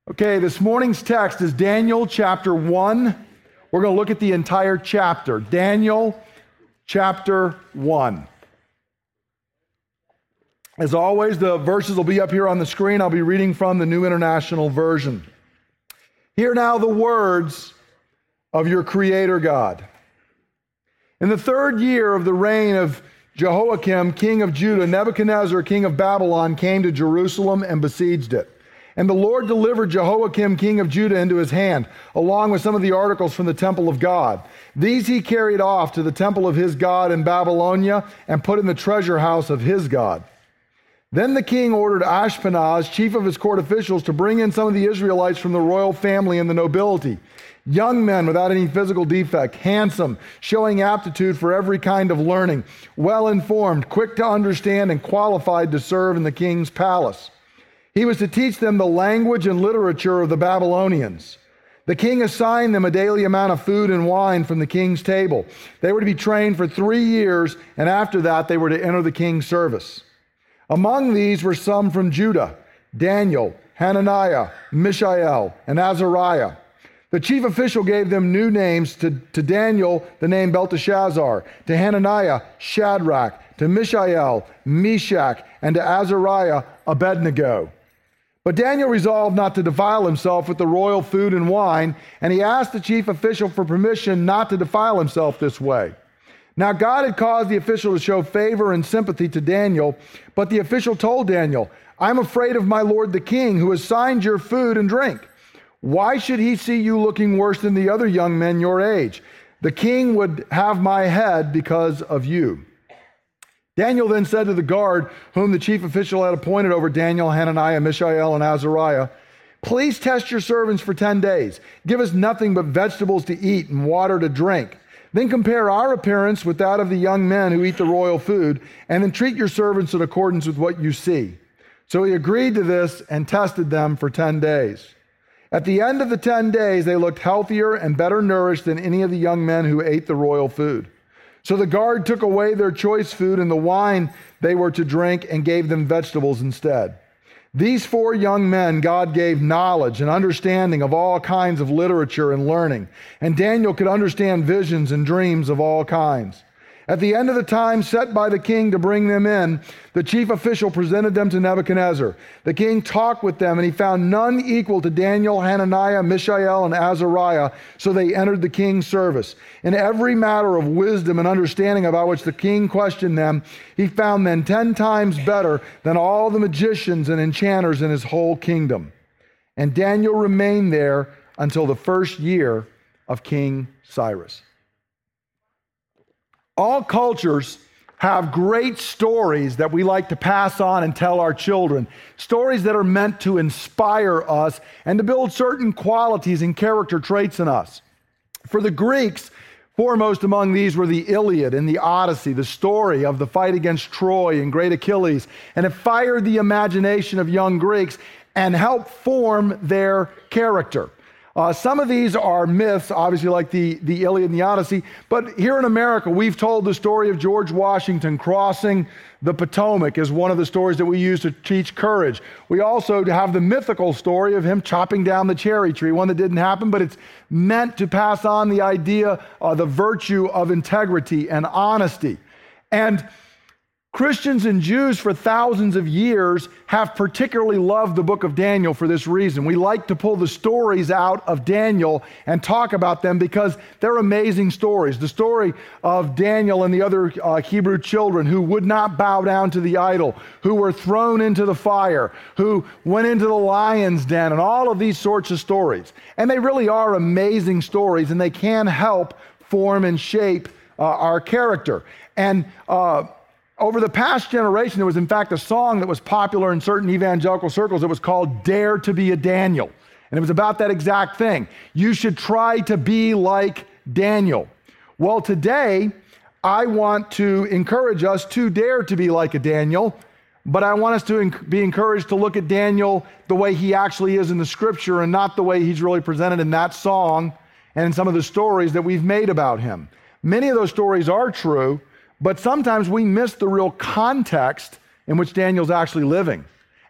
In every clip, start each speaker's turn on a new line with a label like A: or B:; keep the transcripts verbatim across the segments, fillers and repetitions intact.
A: Okay, this morning's text is Daniel chapter one. We're going to look at the entire chapter. Daniel chapter one. As always, the verses will be up here on the screen. I'll be reading from the New International Version. Hear now the words of your Creator God. In the third year of the reign of Jehoiakim, king of Judah, Nebuchadnezzar, king of Babylon, came to Jerusalem and besieged it. And the Lord delivered Jehoiakim, king of Judah, into his hand, along with some of the articles from the temple of God. These he carried off to the temple of his God in Babylonia and put in the treasure house of his God. Then the king ordered Ashpenaz, chief of his court officials, to bring in some of the Israelites from the royal family and the nobility, young men without any physical defect, handsome, showing aptitude for every kind of learning, well-informed, quick to understand, and qualified to serve in the king's palace. He was to teach them the language and literature of the Babylonians. The king assigned them a daily amount of food and wine from the king's table. They were to be trained for three years, and after that they were to enter the king's service. Among these were some from Judah: Daniel, Hananiah, Mishael, and Azariah. The chief official gave them new names: to, to Daniel, the name Belteshazzar; to Hananiah, Shadrach; to Mishael, Meshach; and to Azariah, Abednego. But Daniel resolved not to defile himself with the royal food and wine, and he asked the chief official for permission not to defile himself this way. Now God had caused the official to show favor and sympathy to Daniel, but the official told Daniel, "I'm afraid of my lord the king, who assigned your food and drink. Why should he see you looking worse than the other young men your age? The king would have my head because of you." Daniel then said to the guard, whom the chief official had appointed over Daniel, Hananiah, Mishael, and Azariah, "Please test your servants for ten days. Give us nothing but vegetables to eat and water to drink. Then compare our appearance with that of the young men who eat the royal food, and then treat your servants in accordance with what you see." So he agreed to this and tested them for ten days. At the end of the ten days, they looked healthier and better nourished than any of the young men who ate the royal food. So the guard took away their choice food and the wine they were to drink and gave them vegetables instead. These four young men God gave knowledge and understanding of all kinds of literature and learning, and Daniel could understand visions and dreams of all kinds. At the end of the time set by the king to bring them in, the chief official presented them to Nebuchadnezzar. The king talked with them, and he found none equal to Daniel, Hananiah, Mishael, and Azariah, so they entered the king's service. In every matter of wisdom and understanding about which the king questioned them, he found them ten times better than all the magicians and enchanters in his whole kingdom. And Daniel remained there until the first year of King Cyrus. All cultures have great stories that we like to pass on and tell our children. Stories that are meant to inspire us and to build certain qualities and character traits in us. For the Greeks, foremost among these were the Iliad and the Odyssey, the story of the fight against Troy and great Achilles, and it fired the imagination of young Greeks and helped form their character. Uh, some of these are myths, obviously like the, the Iliad and the Odyssey, but here in America, we've told the story of George Washington crossing the Potomac as one of the stories that we use to teach courage. We also have the mythical story of him chopping down the cherry tree, one that didn't happen, but it's meant to pass on the idea, uh, the virtue of integrity and honesty. And Christians and Jews for thousands of years have particularly loved the book of Daniel for this reason. We like to pull the stories out of Daniel and talk about them because they're amazing stories. The story of Daniel and the other uh, Hebrew children who would not bow down to the idol, who were thrown into the fire, who went into the lion's den, and all of these sorts of stories. And they really are amazing stories, and they can help form and shape uh, our character. And uh, Over the past generation, there was in fact a song that was popular in certain evangelical circles that was called "Dare to be a Daniel." And it was about that exact thing. You should try to be like Daniel. Well, today, I want to encourage us to dare to be like a Daniel, but I want us to be encouraged to look at Daniel the way he actually is in the scripture and not the way he's really presented in that song and in some of the stories that we've made about him. Many of those stories are true, but sometimes we miss the real context in which Daniel's actually living.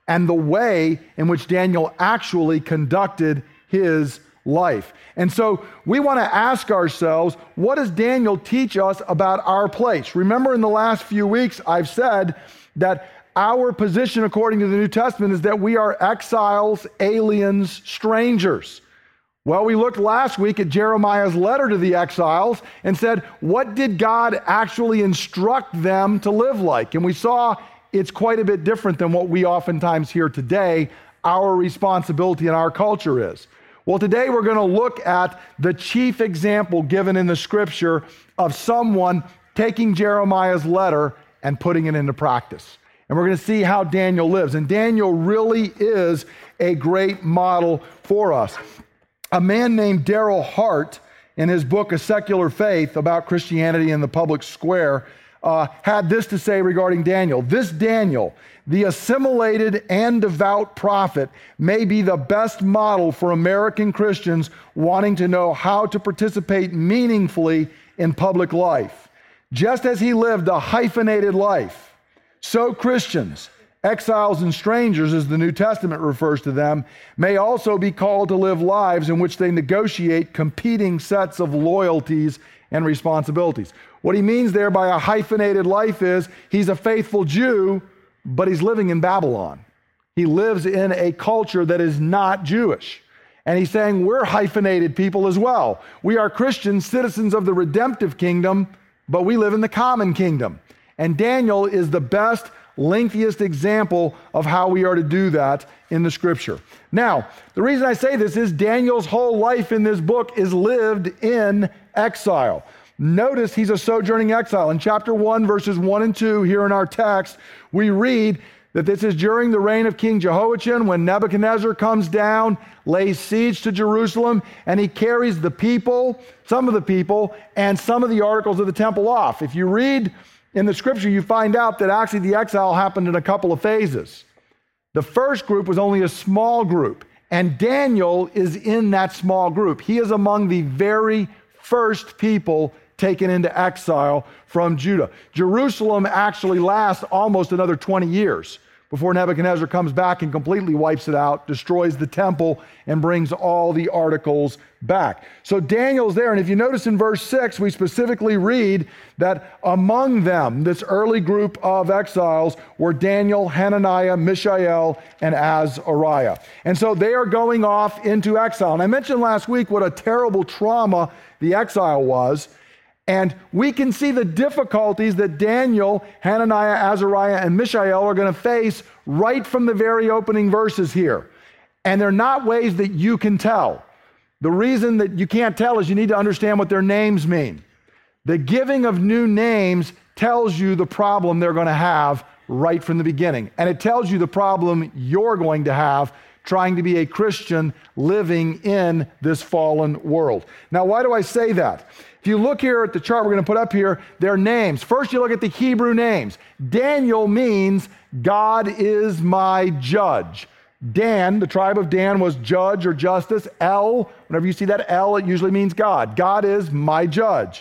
A: and the way in which Daniel actually conducted his life. And so we want to ask ourselves, what does Daniel teach us about our place? Remember, in the last few weeks, I've said that our position according to the New Testament is that we are exiles, aliens, strangers. Well, we looked last week at Jeremiah's letter to the exiles and said, what did God actually instruct them to live like? And we saw it's quite a bit different than what we oftentimes hear today our responsibility in our culture is. Well, today we're going to look at the chief example given in the scripture of someone taking Jeremiah's letter and putting it into practice. And we're going to see how Daniel lives. And Daniel really is a great model for us. A man named Darrell Hart, in his book, A Secular Faith, about Christianity in the public square, uh, had this to say regarding Daniel. This Daniel, the assimilated and devout prophet, may be the best model for American Christians wanting to know how to participate meaningfully in public life. Just as he lived a hyphenated life, so Christians, exiles and strangers, as the New Testament refers to them, may also be called to live lives in which they negotiate competing sets of loyalties and responsibilities. What he means there by a hyphenated life is he's a faithful Jew, but he's living in Babylon. He lives in a culture that is not Jewish. And he's saying we're hyphenated people as well. We are Christians, citizens of the redemptive kingdom, but we live in the common kingdom. And Daniel is the best, lengthiest example of how we are to do that in the scripture. Now, the reason I say this is Daniel's whole life in this book is lived in exile. Notice he's a sojourning exile. In chapter one, verses one and two, here in our text, we read that this is during the reign of King Jehoiachin when Nebuchadnezzar comes down, lays siege to Jerusalem, and he carries the people, some of the people, and some of the articles of the temple off. If you read in the scripture, you find out that actually the exile happened in a couple of phases. The first group was only a small group, and Daniel is in that small group. He is among the very first people taken into exile from Judah. Jerusalem actually lasts almost another twenty years before Nebuchadnezzar comes back and completely wipes it out, destroys the temple, and brings all the articles back. So Daniel's there, and if you notice in verse six, we specifically read that among them, this early group of exiles, were Daniel, Hananiah, Mishael, and Azariah. And so they are going off into exile. And I mentioned last week what a terrible trauma the exile was. And we can see the difficulties that Daniel, Hananiah, Azariah, and Mishael are going to face right from the very opening verses here. And they're not ways that you can tell. The reason that you can't tell is you need to understand what their names mean. The giving of new names tells you the problem they're going to have right from the beginning. And it tells you the problem you're going to have trying to be a Christian living in this fallen world. Now, why do I say that? If you look here at the chart we're going to put up here, their names. First, you look at the Hebrew names. Daniel means God is my judge. Dan, the tribe of Dan, was judge or justice. El, whenever you see that L, it usually means God. God is my judge.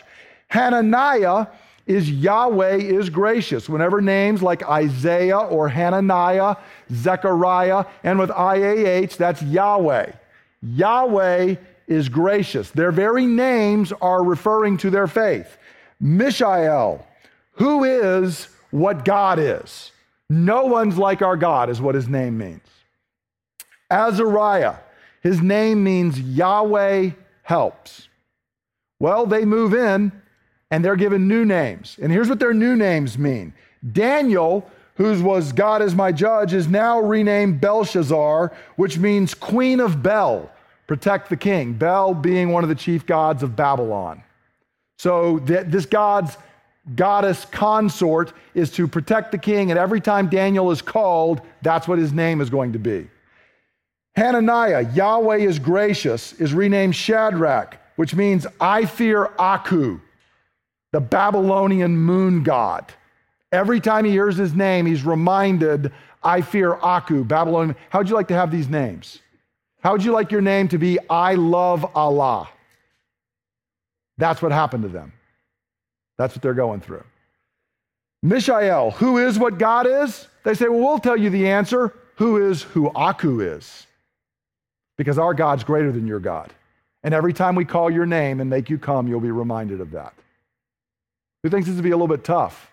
A: Hananiah is Yahweh is gracious. Whenever names like Isaiah or Hananiah, Zechariah, and with I A H, that's Yahweh. Yahweh is gracious. Their very names are referring to their faith. Mishael, who is what God is. No one's like our God is what his name means. Azariah, his name means Yahweh helps. Well, they move in and they're given new names. And here's what their new names mean. Daniel, whose was God is my judge, is now renamed Belshazzar, which means Queen of Bel, protect the king. Bel being one of the chief gods of Babylon. So th- this god's goddess consort is to protect the king, and every time Daniel is called, that's what his name is going to be. Hananiah, Yahweh is gracious, is renamed Shadrach, which means I fear Aku, the Babylonian moon god. Every time he hears his name, he's reminded, I fear Aku, Babylonian. How would you like to have these names? How would you like your name to be I love Allah? That's what happened to them. That's what they're going through. Mishael, who is what God is? They say, well, we'll tell you the answer. who is who Aku is, because our God's greater than your God. And every time we call your name and make you come, you'll be reminded of that. Who thinks this would be a little bit tough?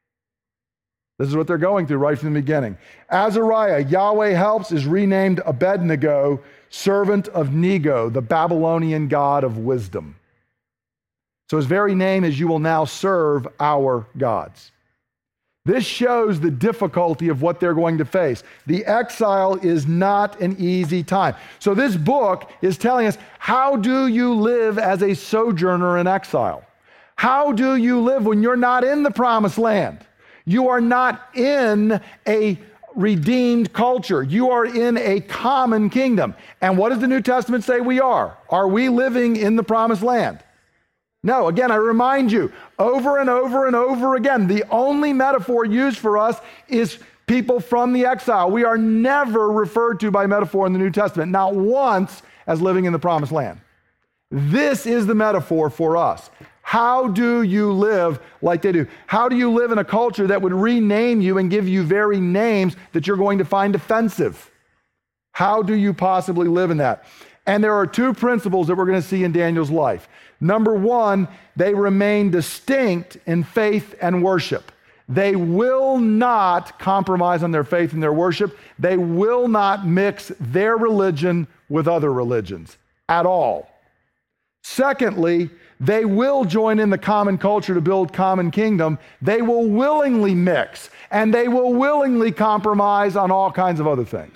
A: This is what they're going through right from the beginning. Azariah, Yahweh helps, is renamed Abednego, servant of Nego, the Babylonian god of wisdom. So his very name is, you will now serve our gods. This shows the difficulty of what they're going to face. The exile is not an easy time. So this book is telling us, how do you live as a sojourner in exile? How do you live when you're not in the promised land? You are not in a redeemed culture. You are in a common kingdom. And what does the New Testament say we are? Are we living in the promised land? No. Again, I remind you, over and over and over again, the only metaphor used for us is people from the exile. We are never referred to by metaphor in the New Testament, not once as living in the promised land. This is the metaphor for us. How do you live like they do? How do you live in a culture that would rename you and give you very names that you're going to find offensive? How do you possibly live in that? And there are two principles that we're going to see in Daniel's life. Number one, they remain distinct in faith and worship. They will not compromise on their faith and their worship. They will not mix their religion with other religions at all. Secondly, they will join in the common culture to build common kingdom. They will willingly mix, and they will willingly compromise on all kinds of other things.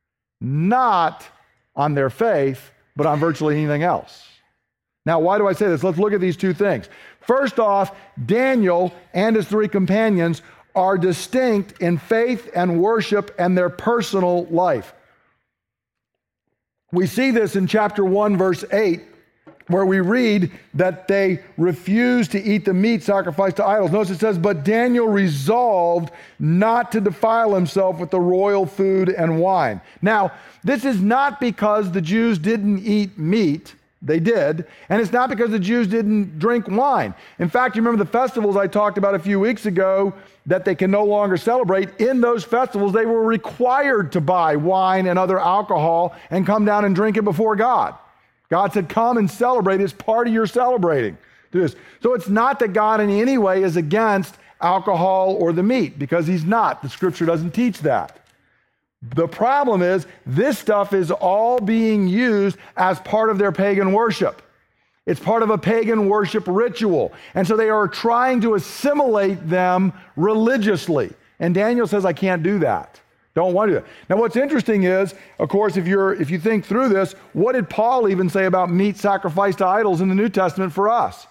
A: Not on their faith, but on virtually anything else. Now, why do I say this? Let's look at these two things. First off, Daniel and his three companions are distinct in faith and worship and their personal life. We see this in chapter one, verse eight, where we read that they refused to eat the meat sacrificed to idols. Notice it says, but Daniel resolved not to defile himself with the royal food and wine. Now, this is not because the Jews didn't eat meat. They did. And it's not because the Jews didn't drink wine. In fact, you remember the festivals I talked about a few weeks ago that they can no longer celebrate. In those festivals, they were required to buy wine and other alcohol and come down and drink it before God. God said, come and celebrate. It's part of your celebrating. Do this. So it's not that God in any way is against alcohol or the meat, because he's not. The scripture doesn't teach that. The problem is this stuff is all being used as part of their pagan worship. It's part of a pagan worship ritual. And so they are trying to assimilate them religiously. And Daniel says, I can't do that. Don't want to do that. Now, what's interesting is, of course, if you're if you think through this, what did Paul even say about meat sacrificed to idols in the New Testament for us?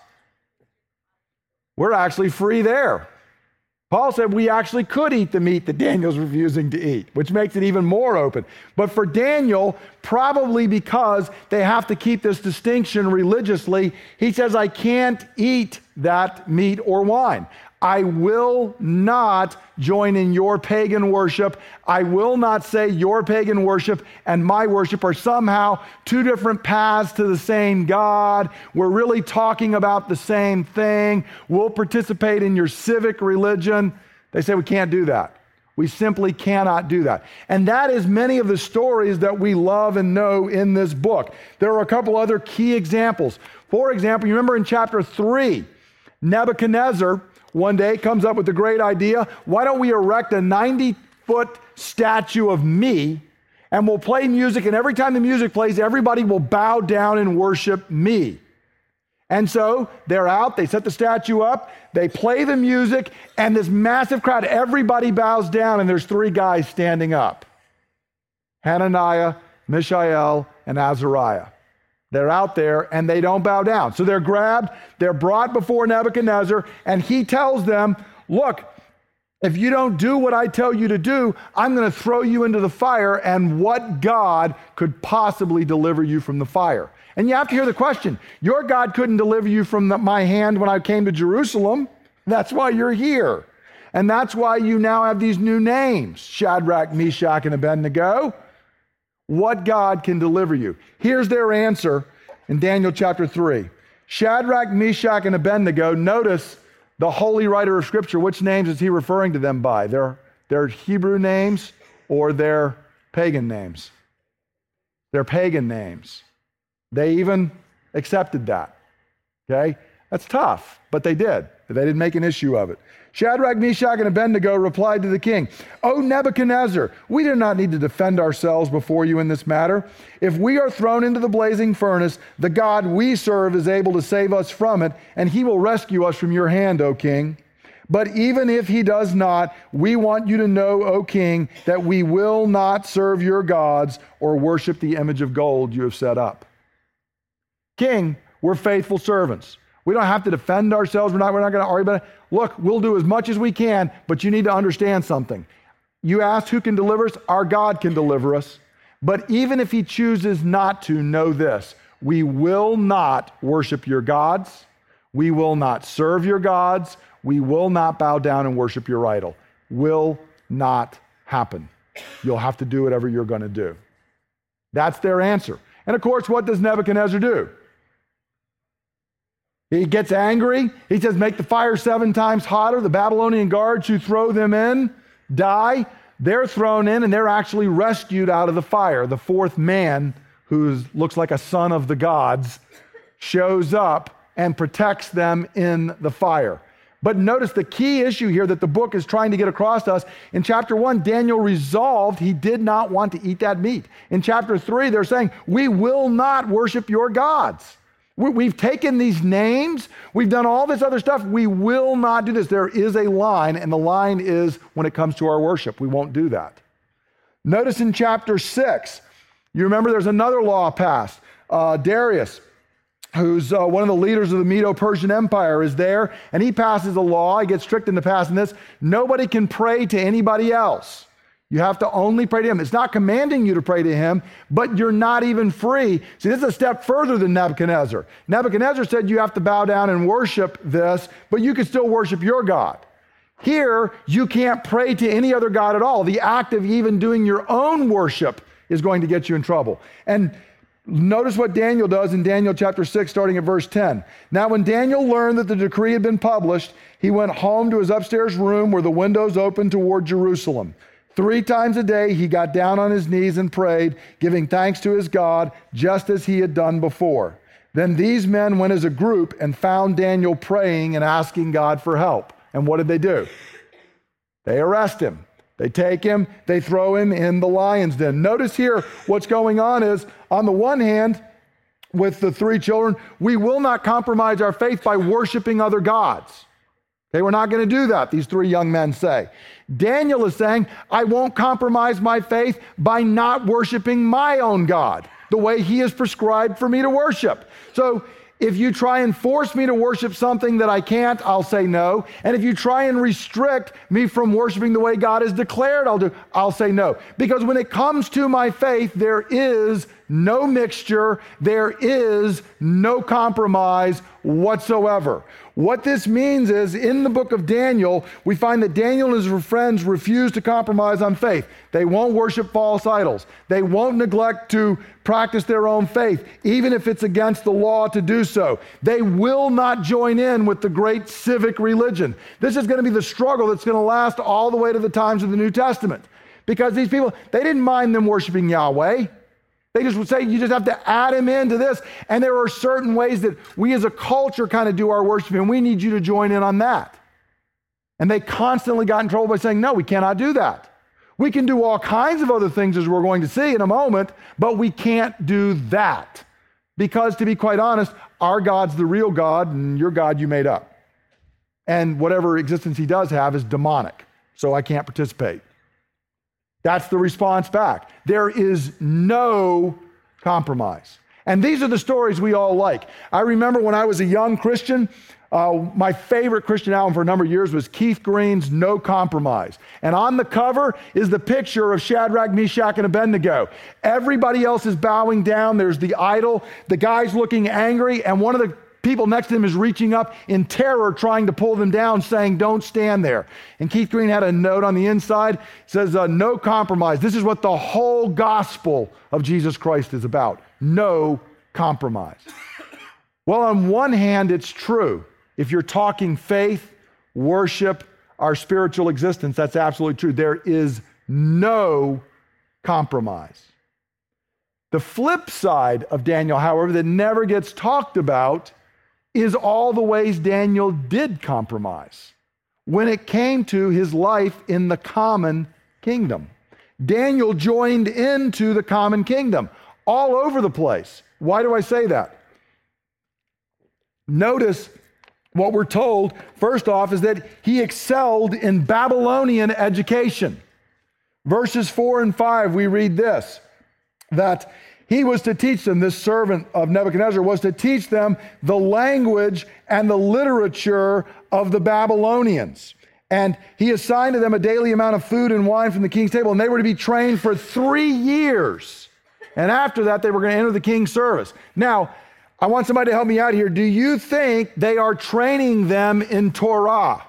A: We're actually free there. Paul said we actually could eat the meat that Daniel's refusing to eat, which makes it even more open. But for Daniel, probably because they have to keep this distinction religiously, he says, I can't eat that meat or wine. I will not join in your pagan worship. I will not say your pagan worship and my worship are somehow two different paths to the same God. We're really talking about the same thing. We'll participate in your civic religion. They say we can't do that. We simply cannot do that. And that is many of the stories that we love and know in this book. There are a couple other key examples. For example, you remember in chapter three, Nebuchadnezzar one day comes up with the great idea, why don't we erect a ninety-foot statue of me, and we'll play music, and every time the music plays, everybody will bow down and worship me. And so they're out, they set the statue up, they play the music, and this massive crowd, everybody bows down, and there's three guys standing up. Hananiah, Mishael, and Azariah. They're out there and they don't bow down. So they're grabbed, they're brought before Nebuchadnezzar, and he tells them, look, if you don't do what I tell you to do, I'm going to throw you into the fire, and what God could possibly deliver you from the fire? And you have to hear the question, your God couldn't deliver you from the, my hand when I came to Jerusalem. That's why you're here. And that's why you now have these new names, Shadrach, Meshach, and Abednego. What God can deliver you? Here's their answer in Daniel chapter three. Shadrach, Meshach, and Abednego, notice the holy writer of Scripture, which names is he referring to them by? They're, they're Hebrew names. or their pagan names. Their pagan names. They even accepted that. Okay? That's tough, but they did. They didn't make an issue of it. Shadrach, Meshach, and Abednego replied to the king, "O Nebuchadnezzar, we do not need to defend ourselves before you in this matter. If we are thrown into the blazing furnace, the God we serve is able to save us from it, and he will rescue us from your hand, O king. But even if he does not, we want you to know, O king, that we will not serve your gods or worship the image of gold you have set up." King, we're faithful servants. We don't have to defend ourselves. We're not, we're not going to argue about it. Look, we'll do as much as we can, but you need to understand something. You asked who can deliver us? Our God can deliver us. But even if he chooses not to, know this: we will not worship your gods. We will not serve your gods. We will not bow down and worship your idol. Will not happen. You'll have to do whatever you're going to do. That's their answer. And of course, what does Nebuchadnezzar do? He gets angry. He says, "Make the fire seven times hotter." The Babylonian guards who throw them in die. They're thrown in and they're actually rescued out of the fire. The fourth man, who looks like a son of the gods, shows up and protects them in the fire. But notice the key issue here that the book is trying to get across to us. In chapter one, Daniel resolved he did not want to eat that meat. In chapter three, they're saying, "We will not worship your gods. We've taken these names. We've done all this other stuff. We will not do this." There is a line, and the line is when it comes to our worship. We won't do that. Notice in chapter six, you remember there's another law passed. Uh, Darius, who's uh, one of the leaders of the Medo-Persian Empire, is there, and he passes a law. He gets tricked into passing this. Nobody can pray to anybody else. You have to only pray to him. It's not commanding you to pray to him, but you're not even free. See, this is a step further than Nebuchadnezzar. Nebuchadnezzar said you have to bow down and worship this, but you can still worship your God. Here, you can't pray to any other God at all. The act of even doing your own worship is going to get you in trouble. And notice what Daniel does in Daniel chapter six, starting at verse ten. "Now when Daniel learned that the decree had been published, he went home to his upstairs room where the windows opened toward Jerusalem. Three times a day he got down on his knees and prayed, giving thanks to his God, just as he had done before. Then these men went as a group and found Daniel praying and asking God for help." And what did they do? They arrest him. They take him, they throw him in the lion's den. Notice here what's going on is, on the one hand, with the three children, we will not compromise our faith by worshiping other gods. Okay, we're not going to do that, these three young men say. Daniel is saying, I won't compromise my faith by not worshiping my own God the way he has prescribed for me to worship. So if you try and force me to worship something that I can't, I'll say no. And if you try and restrict me from worshiping the way God has declared I'll do, I'll say no. Because when it comes to my faith, there is no mixture, there is no compromise whatsoever. What this means is, in the book of Daniel, we find that Daniel and his friends refuse to compromise on faith. They won't worship false idols. They won't neglect to practice their own faith, even if it's against the law to do so. They will not join in with the great civic religion. This is going to be the struggle that's going to last all the way to the times of the New Testament. Because these people, they didn't mind them worshiping Yahweh. They just would say, you just have to add him into this. And there are certain ways that we as a culture kind of do our worship, and we need you to join in on that. And they constantly got in trouble by saying, no, we cannot do that. We can do all kinds of other things, as we're going to see in a moment, but we can't do that. Because, to be quite honest, our God's the real God, and your God you made up. And whatever existence he does have is demonic, so I can't participate. That's the response back. There is no compromise. And these are the stories we all like. I remember when I was a young Christian, uh, my favorite Christian album for a number of years was Keith Green's No Compromise. And on the cover is the picture of Shadrach, Meshach, and Abednego. Everybody else is bowing down. There's the idol. The guy's looking angry, and one of the people next to him is reaching up in terror, trying to pull them down, saying, don't stand there. And Keith Green had a note on the inside. It says, uh, no compromise. This is what the whole gospel of Jesus Christ is about. No compromise. Well, on one hand, it's true. If you're talking faith, worship, our spiritual existence, that's absolutely true. There is no compromise. The flip side of Daniel, however, that never gets talked about is all the ways Daniel did compromise when it came to his life in the common kingdom. Daniel joined into the common kingdom all over the place. Why do I say that? Notice what we're told, first off, is that he excelled in Babylonian education. Verses four and five, we read this, that he was to teach them, this servant of Nebuchadnezzar was to teach them the language and the literature of the Babylonians. And he assigned to them a daily amount of food and wine from the king's table, and they were to be trained for three years. And after that, they were going to enter the king's service. Now, I want somebody to help me out here. Do you think they are training them in Torah?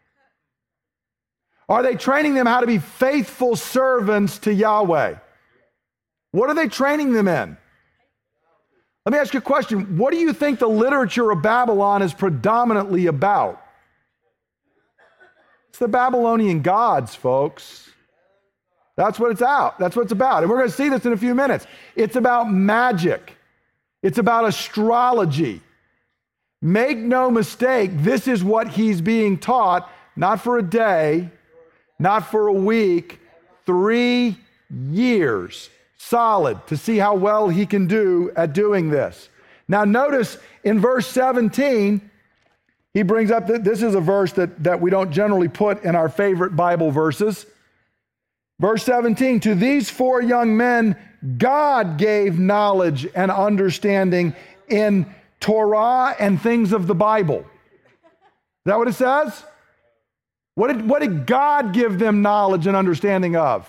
A: Are they training them how to be faithful servants to Yahweh? What are they training them in? Let me ask you a question. What do you think the literature of Babylon is predominantly about? It's the Babylonian gods, folks. That's what it's out. That's what it's about. And we're going to see this in a few minutes. It's about magic. It's about astrology. Make no mistake, this is what he's being taught, not for a day, not for a week, three years. Solid, to see how well he can do at doing this. Now notice in verse seventeen, he brings up that this is a verse that, that we don't generally put in our favorite Bible verses. Verse seventeen, to these four young men, God gave knowledge and understanding in Torah and things of the Bible. Is that what it says? What did, what did God give them knowledge and understanding of?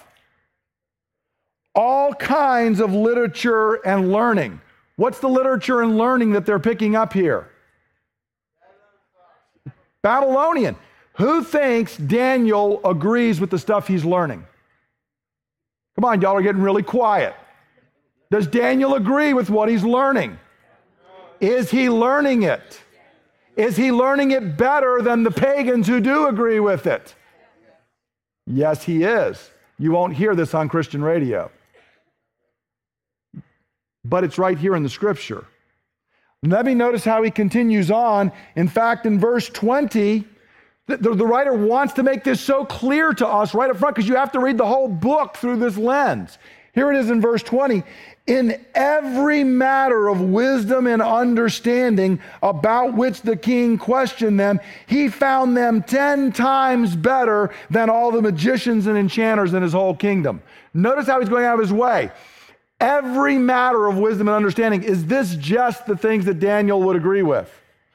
A: All kinds of literature and learning. What's the literature and learning that they're picking up here? Babylonian. Who thinks Daniel agrees with the stuff he's learning? Come on, y'all are getting really quiet. Does Daniel agree with what he's learning? Is he learning it? Is he learning it better than the pagans who do agree with it? Yes, he is. You won't hear this on Christian radio. But it's right here in the scripture. Let me notice how he continues on. In fact, in verse twenty, the, the, the writer wants to make this so clear to us right up front because you have to read the whole book through this lens. Here it is in verse twenty. In every matter of wisdom and understanding about which the king questioned them, he found them ten times better than all the magicians and enchanters in his whole kingdom. Notice how he's going out of his way. Every matter of wisdom and understanding, is this just the things that Daniel would agree with?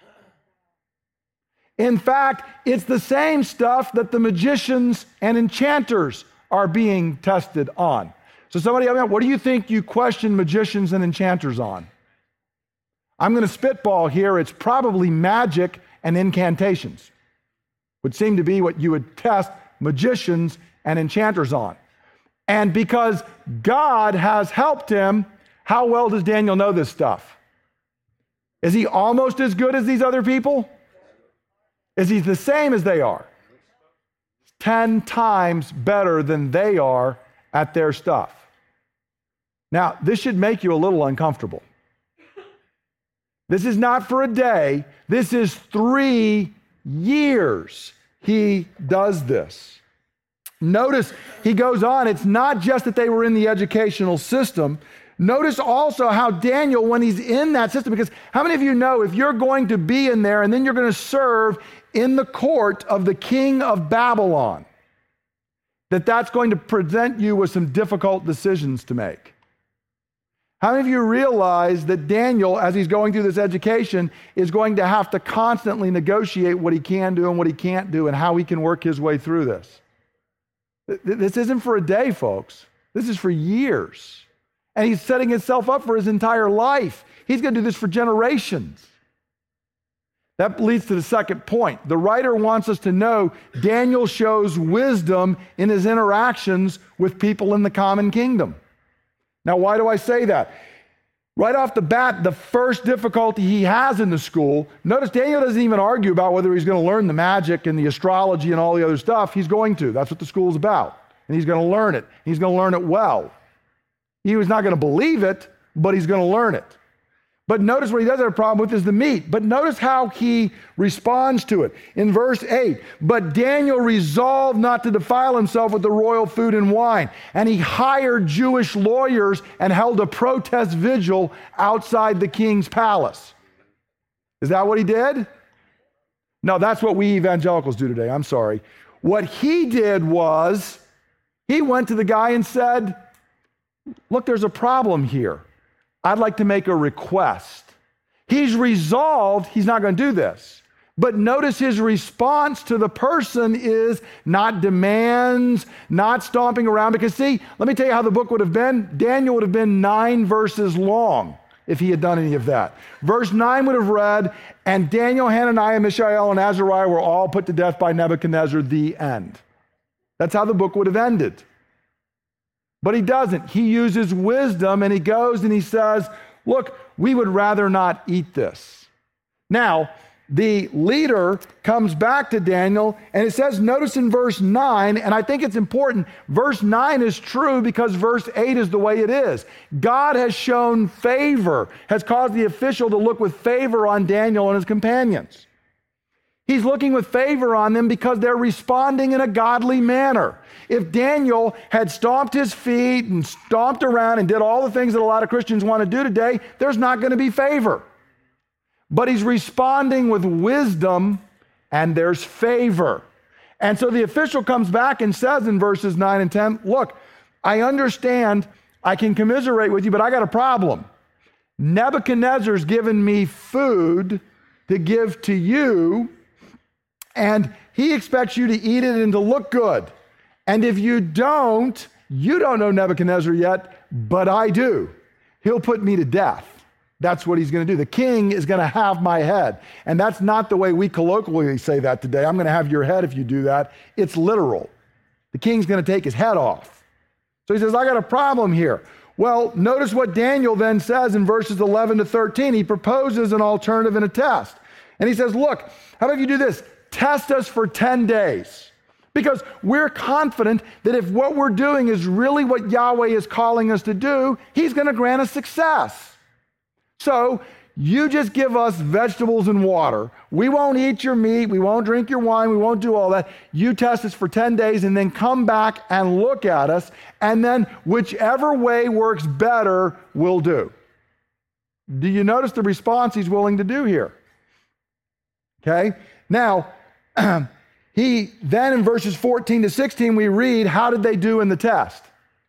A: In fact, it's the same stuff that the magicians and enchanters are being tested on. So somebody help me out. What do you think you question magicians and enchanters on? I'm going to spitball here. It's probably magic and incantations. Would seem to be what you would test magicians and enchanters on. And because God has helped him, how well does Daniel know this stuff? Is he almost as good as these other people? Is he the same as they are? Ten times better than they are at their stuff. Now, this should make you a little uncomfortable. This is not for a day. This is three years he does this. Notice he goes on, it's not just that they were in the educational system. Notice also how Daniel, when he's in that system, because how many of you know if you're going to be in there and then you're going to serve in the court of the king of Babylon, that that's going to present you with some difficult decisions to make? How many of you realize that Daniel, as he's going through this education, is going to have to constantly negotiate what he can do and what he can't do and how he can work his way through this? This isn't for a day, folks. This is for years. And he's setting himself up for his entire life. He's going to do this for generations. That leads to the second point. The writer wants us to know Daniel shows wisdom in his interactions with people in the common kingdom. Now, why do I say that? Right off the bat, the first difficulty he has in the school, notice Daniel doesn't even argue about whether he's going to learn the magic and the astrology and all the other stuff. He's going to. That's what the school's about. and he's going to learn it. He's going to learn it well. He was not going to believe it, but he's going to learn it. But notice what he does have a problem with is the meat. But notice how he responds to it. In verse eight, but Daniel resolved not to defile himself with the royal food and wine. And he hired Jewish lawyers and held a protest vigil outside the king's palace. Is that what he did? No, that's what we evangelicals do today. I'm sorry. What he did was he went to the guy and said, look, there's a problem here. I'd like to make a request. He's resolved he's not going to do this. But notice his response to the person is not demands, not stomping around. Because see, let me tell you how the book would have been. Daniel would have been nine verses long if he had done any of that. Verse nine would have read, and Daniel, Hananiah, Mishael, and Azariah were all put to death by Nebuchadnezzar, the end. That's how the book would have ended. But he doesn't. He uses wisdom and he goes and he says, look, we would rather not eat this. Now, the leader comes back to Daniel and it says, notice in verse nine, and I think it's important, verse nine is true because verse eight is the way it is. God has shown favor, has caused the official to look with favor on Daniel and his companions. He's looking with favor on them because they're responding in a godly manner. If Daniel had stomped his feet and stomped around and did all the things that a lot of Christians want to do today, there's not going to be favor. But he's responding with wisdom and there's favor. And so the official comes back and says in verses nine and ten, look, I understand, I can commiserate with you, but I got a problem. Nebuchadnezzar's given me food to give to you, and he expects you to eat it and to look good. And if you don't, you don't know Nebuchadnezzar yet, but I do. He'll put me to death. That's what he's going to do. The king is going to have my head. And that's not the way we colloquially say that today. I'm going to have your head if you do that. It's literal. The king's going to take his head off. So he says, I got a problem here. Well, notice what Daniel then says in verses eleven to thirteen. He proposes an alternative and a test. And he says, look, how about you do this? Test us for ten days. Because we're confident that if what we're doing is really what Yahweh is calling us to do, he's going to grant us success. So you just give us vegetables and water. We won't eat your meat. We won't drink your wine. We won't do all that. You test us for ten days and then come back and look at us. And then whichever way works better, we'll do. Do you notice the response he's willing to do here? Okay. Now, he then in verses fourteen to sixteen, we read, how did they do in the test?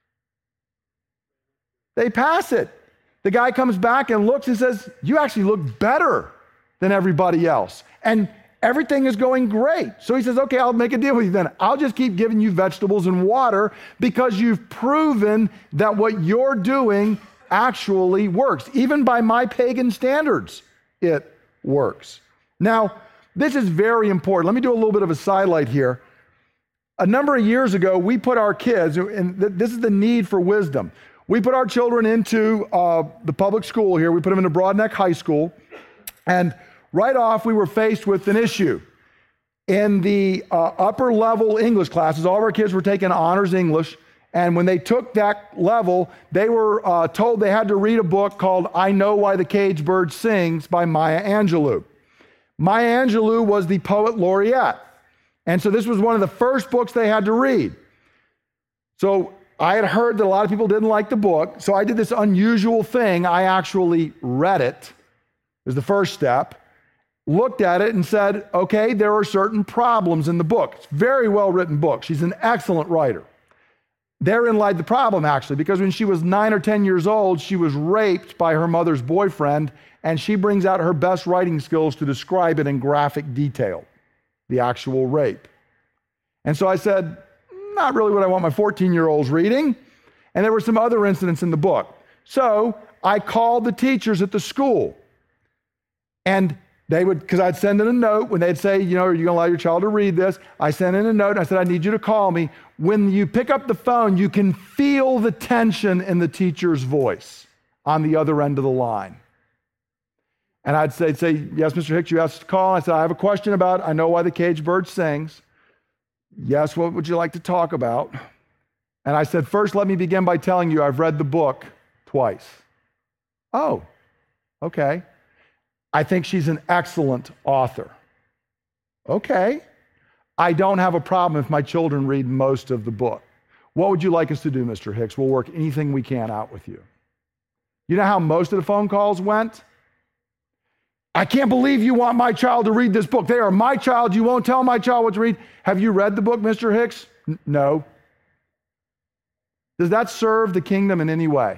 A: They pass it. The guy comes back and looks and says, you actually look better than everybody else. And everything is going great. So he says, okay, I'll make a deal with you then. I'll just keep giving you vegetables and water because you've proven that what you're doing actually works. Even by my pagan standards, it works. Now, this is very important. Let me do a little bit of a sidelight here. A number of years ago, we put our kids, and this is the need for wisdom. We put our children into uh, the public school here. We put them into Broadneck High School. And right off, we were faced with an issue. In the uh, upper level English classes, all of our kids were taking honors English. And when they took that level, they were uh, told they had to read a book called I Know Why the Caged Bird Sings by Maya Angelou. Maya Angelou was the poet laureate. And so this was one of the first books they had to read. So I had heard that a lot of people didn't like the book. So I did this unusual thing. I actually read it. It was the first step. Looked at it and said, okay, there are certain problems in the book. It's a very well-written book. She's an excellent writer. Therein lied the problem, actually, because when she was nine or ten years old, she was raped by her mother's boyfriend, and she brings out her best writing skills to describe it in graphic detail, the actual rape. And so I said, not really what I want my fourteen-year-olds reading. And there were some other incidents in the book. So I called the teachers at the school. And they would, because I'd send in a note when they'd say, you know, are you going to allow your child to read this? I sent in a note and I said, I need you to call me. When you pick up the phone, you can feel the tension in the teacher's voice on the other end of the line. And I'd say, say, yes, Mister Hicks, you asked to call. I said, I have a question about, I Know Why the Caged Bird Sings. Yes, what would you like to talk about? And I said, first, let me begin by telling you I've read the book twice. Oh, okay. I think she's an excellent author. Okay. I don't have a problem if my children read most of the book. What would you like us to do, Mister Hicks? We'll work anything we can out with you. You know how most of the phone calls went? I can't believe you want my child to read this book. They are my child. You won't tell my child what to read. Have you read the book, Mister Hicks? N- no. Does that serve the kingdom in any way?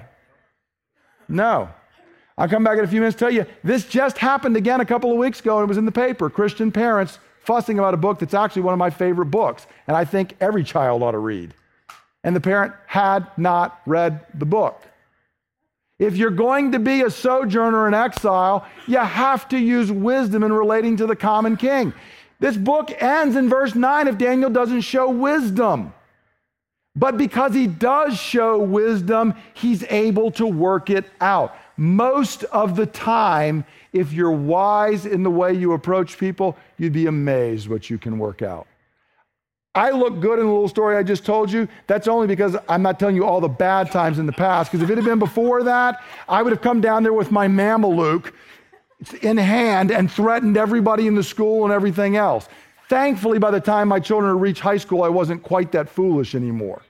A: No. I'll come back in a few minutes to tell you, this just happened again a couple of weeks ago, and it was in the paper. Christian parents fussing about a book that's actually one of my favorite books, and I think every child ought to read. And the parent had not read the book. If you're going to be a sojourner in exile, you have to use wisdom in relating to the common king. This book ends in verse nine if Daniel doesn't show wisdom. But because he does show wisdom, he's able to work it out. Most of the time, if you're wise in the way you approach people, you'd be amazed what you can work out. I look good in the little story I just told you. That's only because I'm not telling you all the bad times in the past, because if it had been before that, I would have come down there with my Mameluke in hand and threatened everybody in the school and everything else. Thankfully, by the time my children reached high school, I wasn't quite that foolish anymore.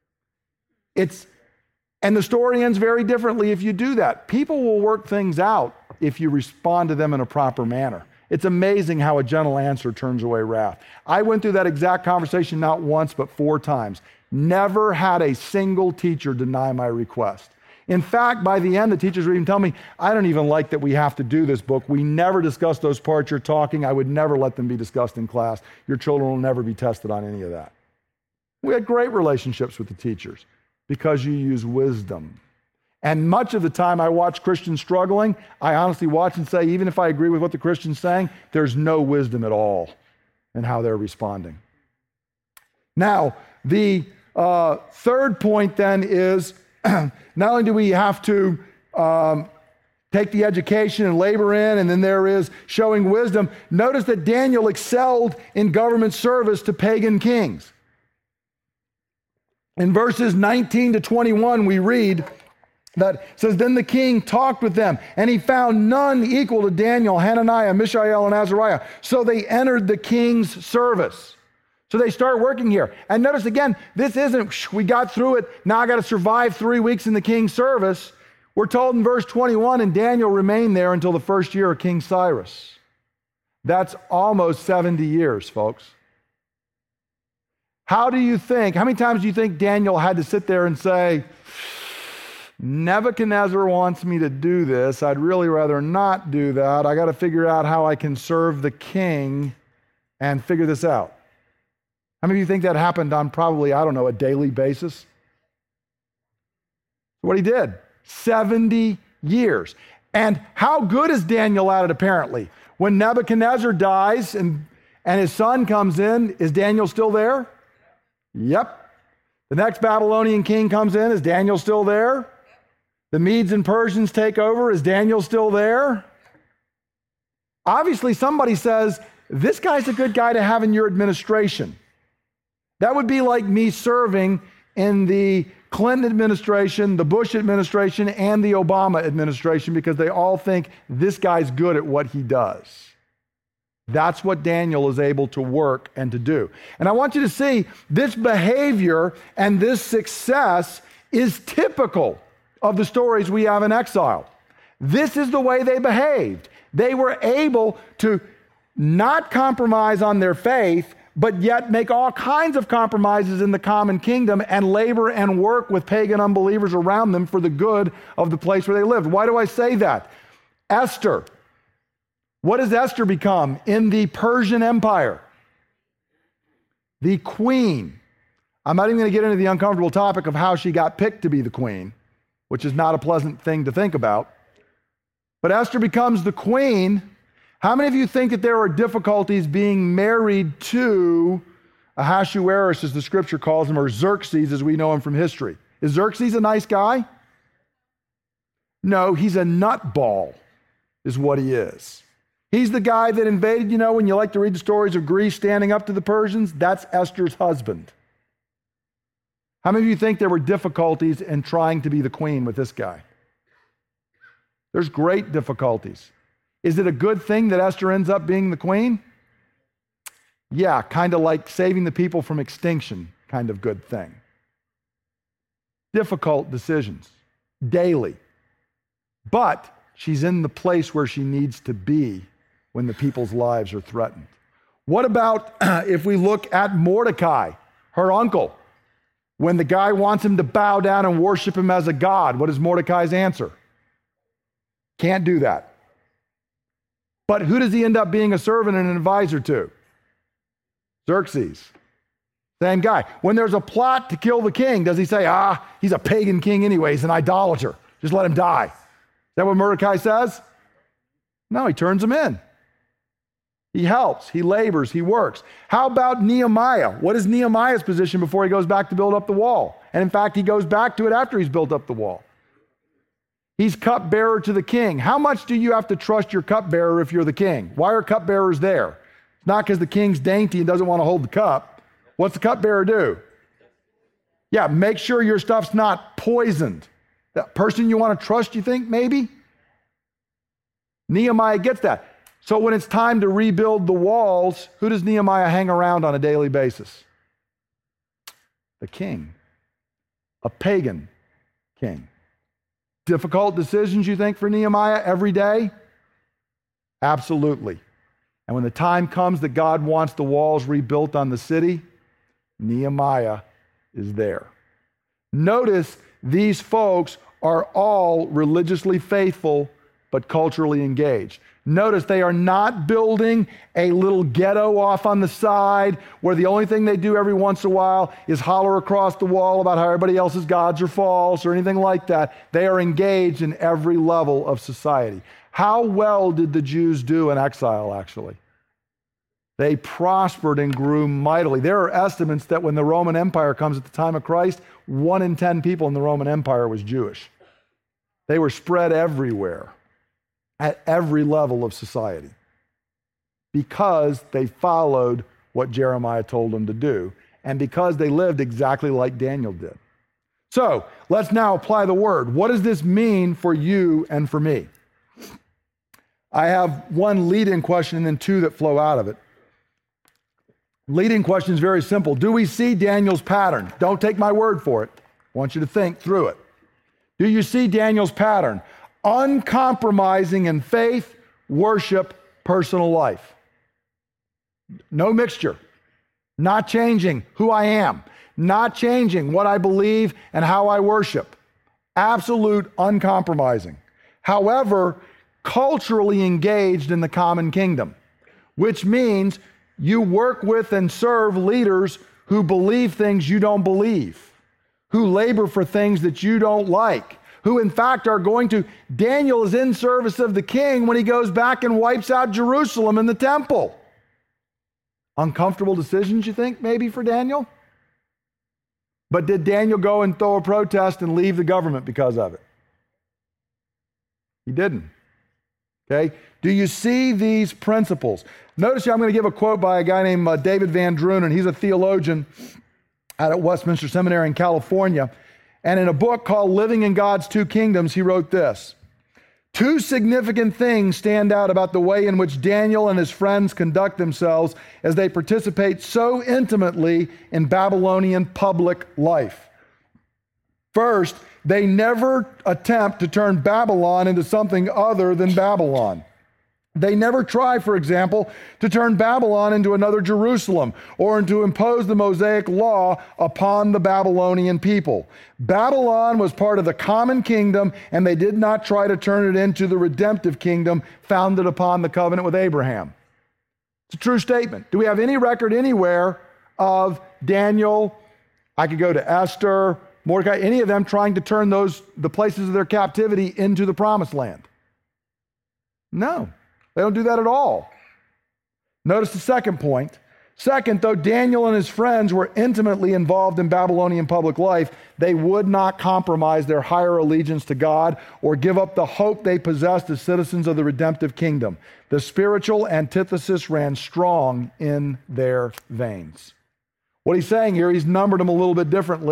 A: It's, and the story ends very differently if you do that. People will work things out if you respond to them in a proper manner. It's amazing how a gentle answer turns away wrath. I went through that exact conversation not once, but four times. Never had a single teacher deny my request. In fact, by the end, the teachers were even telling me, I don't even like that we have to do this book. We never discuss those parts you're talking. I would never let them be discussed in class. Your children will never be tested on any of that. We had great relationships with the teachers because you use wisdom. And much of the time I watch Christians struggling, I honestly watch and say, even if I agree with what the Christian's saying, there's no wisdom at all in how they're responding. Now, the uh, third point then is, not only do we have to um, take the education and labor in, and then there is showing wisdom, notice that Daniel excelled in government service to pagan kings. In verses nineteen to twenty-one, we read, that says, then the king talked with them, and he found none equal to Daniel, Hananiah, Mishael, and Azariah. So they entered the king's service. So they start working here. And notice again, this isn't, we got through it, now I got to survive three weeks in the king's service. We're told in verse twenty-one, and Daniel remained there until the first year of King Cyrus. That's almost seventy years, folks. How do you think, how many times do you think Daniel had to sit there and say, Nebuchadnezzar wants me to do this. I'd really rather not do that. I got to figure out how I can serve the king and figure this out. How many of you think that happened on probably, I don't know, a daily basis? What he did, seventy years. And how good is Daniel at it apparently? When Nebuchadnezzar dies and, and his son comes in, is Daniel still there? Yep. The next Babylonian king comes in, is Daniel still there? The Medes and Persians take over. Is Daniel still there? Obviously, somebody says, this guy's a good guy to have in your administration. That would be like me serving in the Clinton administration, the Bush administration, and the Obama administration because they all think this guy's good at what he does. That's what Daniel is able to work and to do. And I want you to see this behavior and this success is typical of the stories we have in exile. This is the way they behaved. They were able to not compromise on their faith, but yet make all kinds of compromises in the common kingdom and labor and work with pagan unbelievers around them for the good of the place where they lived. Why do I say that? Esther. What does Esther become in the Persian Empire? The queen. I'm not even going to get into the uncomfortable topic of how she got picked to be the queen, which is not a pleasant thing to think about. But Esther becomes the queen. How many of you think that there are difficulties being married to Ahasuerus, as the scripture calls him, or Xerxes, as we know him from history? Is Xerxes a nice guy? No, he's a nutball, is what he is. He's the guy that invaded, you know, when you like to read the stories of Greece standing up to the Persians, that's Esther's husband. How many of you think there were difficulties in trying to be the queen with this guy? There's great difficulties. Is it a good thing that Esther ends up being the queen? Yeah, kind of like saving the people from extinction, kind of good thing. Difficult decisions, daily. But she's in the place where she needs to be when the people's lives are threatened. What about uh, if we look at Mordecai, her uncle? When the guy wants him to bow down and worship him as a god, what is Mordecai's answer? Can't do that. But who does he end up being a servant and an advisor to? Xerxes. Same guy. When there's a plot to kill the king, does he say, ah, he's a pagan king anyway, he's an idolater, just let him die? Is that what Mordecai says? No, he turns him in. He helps, he labors, he works. How about Nehemiah? What is Nehemiah's position before he goes back to build up the wall? And in fact, he goes back to it after he's built up the wall. He's cupbearer to the king. How much do you have to trust your cupbearer if you're the king? Why are cupbearers there? It's not because the king's dainty and doesn't want to hold the cup. What's the cupbearer do? Yeah, make sure your stuff's not poisoned. That person you want to trust, you think, maybe? Nehemiah gets that. So when it's time to rebuild the walls, who does Nehemiah hang around on a daily basis? The king. A pagan king. Difficult decisions, you think, for Nehemiah every day? Absolutely. And when the time comes that God wants the walls rebuilt on the city, Nehemiah is there. Notice these folks are all religiously faithful but culturally engaged. Notice they are not building a little ghetto off on the side where the only thing they do every once in a while is holler across the wall about how everybody else's gods are false or anything like that. They are engaged in every level of society. How well did the Jews do in exile, actually? They prospered and grew mightily. There are estimates that when the Roman Empire comes at the time of Christ, one in ten people in the Roman Empire was Jewish. They were spread everywhere, at every level of society, because they followed what Jeremiah told them to do, and because they lived exactly like Daniel did. So, let's now apply the word. What does this mean for you and for me? I have one lead-in question and then two that flow out of it. Lead-in question is very simple. Do we see Daniel's pattern? Don't take my word for it. I want you to think through it. Do you see Daniel's pattern? Uncompromising in faith, worship, personal life. No mixture. Not changing who I am. Not changing what I believe and how I worship. Absolute uncompromising. However, culturally engaged in the common kingdom, which means you work with and serve leaders who believe things you don't believe, who labor for things that you don't like, who in fact are going to, Daniel is in service of the king when he goes back and wipes out Jerusalem and the temple. Uncomfortable decisions, you think, maybe for Daniel? But did Daniel go and throw a protest and leave the government because of it? He didn't. Okay? Do you see these principles? Notice here I'm going to give a quote by a guy named uh, David Van Drunen. He's a theologian out at Westminster Seminary in California. And in a book called Living in God's Two Kingdoms, he wrote this: two significant things stand out about the way in which Daniel and his friends conduct themselves as they participate so intimately in Babylonian public life. First, they never attempt to turn Babylon into something other than Babylon. They never try, for example, to turn Babylon into another Jerusalem or to impose the Mosaic law upon the Babylonian people. Babylon was part of the common kingdom, and they did not try to turn it into the redemptive kingdom founded upon the covenant with Abraham. It's a true statement. Do we have any record anywhere of Daniel? I could go to Esther, Mordecai, any of them trying to turn those, the places of their captivity into the promised land? No. They don't do that at all. Notice the second point. Second, though Daniel and his friends were intimately involved in Babylonian public life, they would not compromise their higher allegiance to God or give up the hope they possessed as citizens of the redemptive kingdom. The spiritual antithesis ran strong in their veins. What he's saying here, he's numbered them a little bit differently.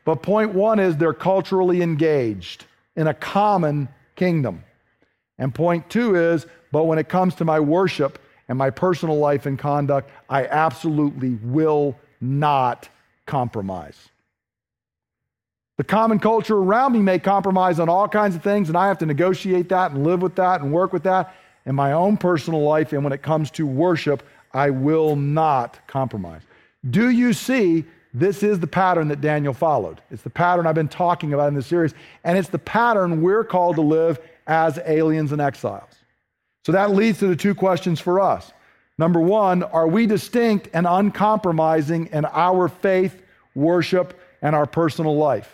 A: But point one is they're culturally engaged in a common kingdom. And point two is, but when it comes to my worship and my personal life and conduct, I absolutely will not compromise. The common culture around me may compromise on all kinds of things, and I have to negotiate that and live with that and work with that. In my own personal life, and when it comes to worship, I will not compromise. Do you see, this is the pattern that Daniel followed. It's the pattern I've been talking about in this series, and it's the pattern we're called to live as aliens and exiles. So that leads to the two questions for us. Number one, are we distinct and uncompromising in our faith, worship, and our personal life?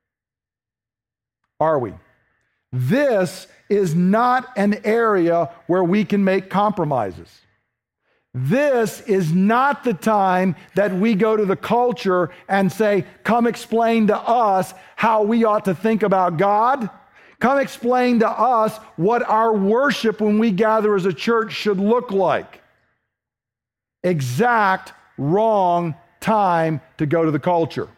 A: Are we? This is not an area where we can make compromises. This is not the time that we go to the culture and say, come explain to us how we ought to think about God. Come explain to us what our worship when we gather as a church should look like. Exact wrong time to go to the culture.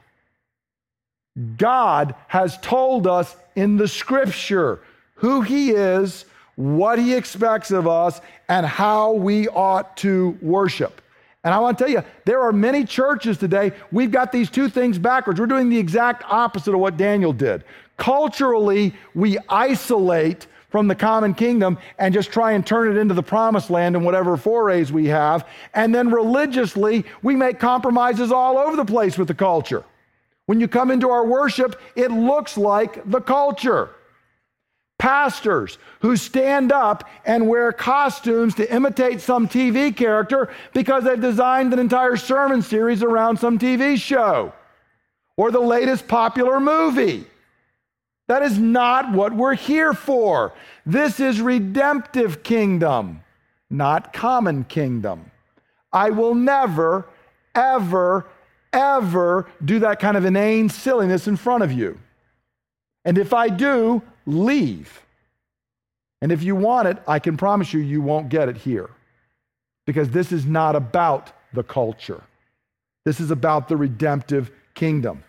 A: God has told us in the Scripture who He is, what He expects of us, and how we ought to worship. And I want to tell you, there are many churches today, we've got these two things backwards. We're doing the exact opposite of what Daniel did. Culturally, we isolate from the common kingdom and just try and turn it into the promised land and whatever forays we have. And then religiously, we make compromises all over the place with the culture. When you come into our worship, it looks like the culture. Pastors who stand up and wear costumes to imitate some T V character because they've designed an entire sermon series around some T V show or the latest popular movie. That is not what we're here for. This is redemptive kingdom, not common kingdom. I will never, ever, ever do that kind of inane silliness in front of you. And if I do, leave. And if you want it, I can promise you, you won't get it here. Because this is not about the culture. This is about the redemptive kingdom.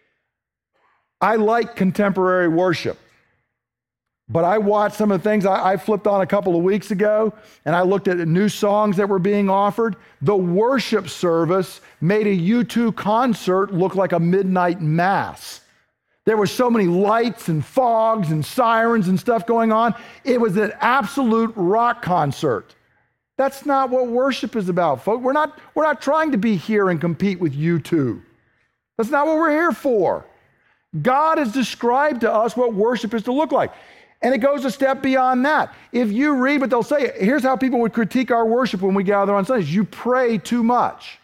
A: I like contemporary worship. But I watched some of the things I, I flipped on a couple of weeks ago, and I looked at new songs that were being offered. The worship service made a U two concert look like a midnight mass. There were so many lights and fogs and sirens and stuff going on. It was an absolute rock concert. That's not what worship is about, folks. We're not, we're not trying to be here and compete with U two. That's not what we're here for. God has described to us what worship is to look like. And it goes a step beyond that. If you read what they'll say, here's how people would critique our worship when we gather on Sundays. You pray too much.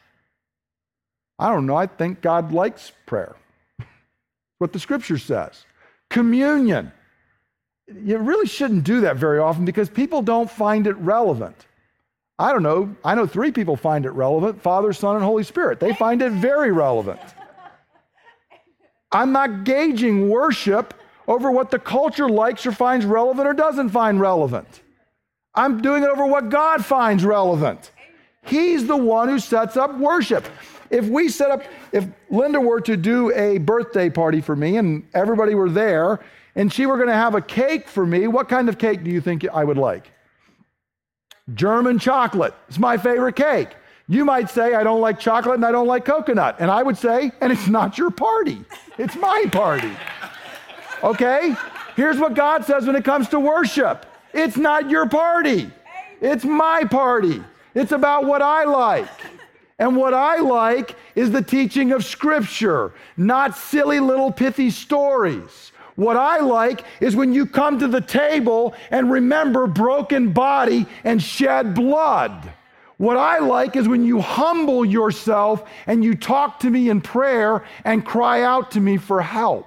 A: I don't know. I think God likes prayer. What the Scripture says. Communion. You really shouldn't do that very often because people don't find it relevant. I don't know. I know three people find it relevant: Father, Son, and Holy Spirit. They find it very relevant. I'm not gauging worship over what the culture likes or finds relevant or doesn't find relevant. I'm doing it over what God finds relevant. He's the one who sets up worship. If we set up, if Linda were to do a birthday party for me and everybody were there and she were going to have a cake for me, what kind of cake do you think I would like? German chocolate. It's my favorite cake. You might say, I don't like chocolate and I don't like coconut. And I would say, and it's not your party. It's my party. Okay? Here's what God says when it comes to worship. It's not your party. It's my party. It's about what I like. And what I like is the teaching of Scripture, not silly little pithy stories. What I like is when you come to the table and remember broken body and shed blood. What I like is when you humble yourself and you talk to me in prayer and cry out to me for help.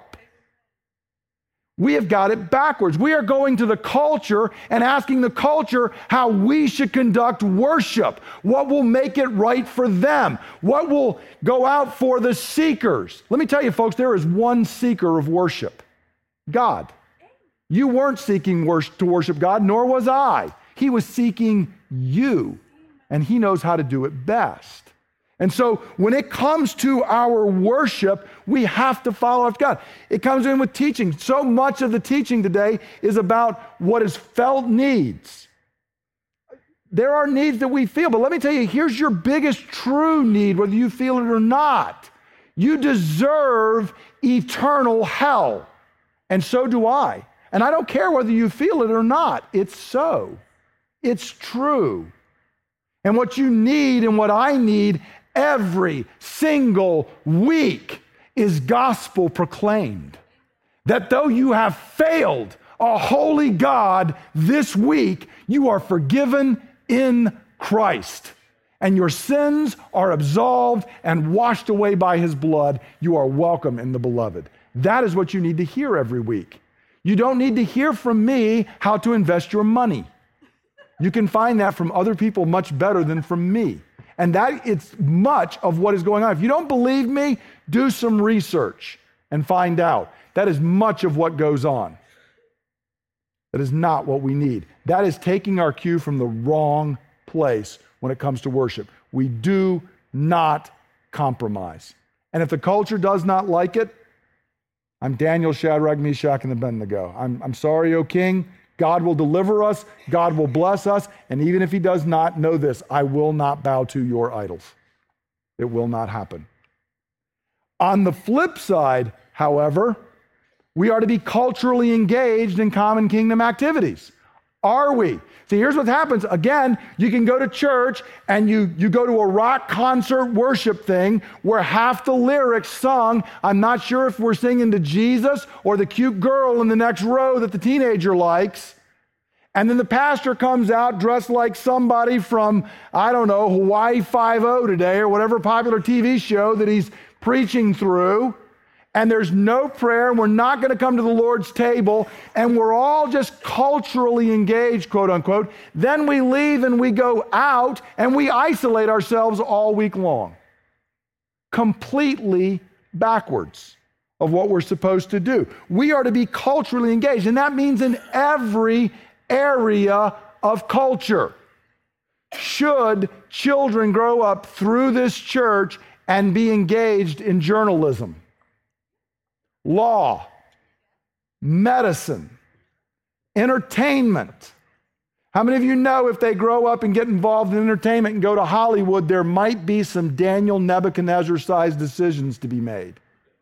A: We have got it backwards. We are going to the culture and asking the culture how we should conduct worship. What will make it right for them? What will go out for the seekers? Let me tell you, folks, there is one seeker of worship: God. You weren't seeking to worship God, nor was I. He was seeking you, and He knows how to do it best. And so when it comes to our worship, we have to follow after God. It comes in with teaching. So much of the teaching today is about what is felt needs. There are needs that we feel, but let me tell you, here's your biggest true need, whether you feel it or not. You deserve eternal hell, and so do I. And I don't care whether you feel it or not. It's so. It's true. And what you need and what I need every single week is gospel proclaimed. That though you have failed a holy God this week, you are forgiven in Christ. And your sins are absolved and washed away by his blood. You are welcome in the beloved. That is what you need to hear every week. You don't need to hear from me how to invest your money. You can find that from other people much better than from me. And that it's much of what is going on. If you don't believe me, do some research and find out. That is much of what goes on. That is not what we need. That is taking our cue from the wrong place when it comes to worship. We do not compromise. And if the culture does not like it, I'm Daniel, Shadrach, Meshach, and Abednego. I'm, I'm sorry, O king. God will deliver us, God will bless us, and even if he does not, know this, I will not bow to your idols. It will not happen. On the flip side, however, we are to be culturally engaged in common kingdom activities. Are we? See, here's what happens. Again, you can go to church and you, you go to a rock concert worship thing where half the lyrics sung, I'm not sure if we're singing to Jesus or the cute girl in the next row that the teenager likes. And then the pastor comes out dressed like somebody from, I don't know, Hawaii Five-O today or whatever popular T V show that he's preaching through. And there's no prayer, and we're not going to come to the Lord's table, and we're all just culturally engaged, quote unquote. Then we leave and we go out and we isolate ourselves all week long. Completely backwards of what we're supposed to do. We are to be culturally engaged, and that means in every area of culture. Should children grow up through this church and be engaged in journalism, law, medicine, entertainment? How many of you know if they grow up and get involved in entertainment and go to Hollywood, there might be some Daniel Nebuchadnezzar-sized decisions to be made?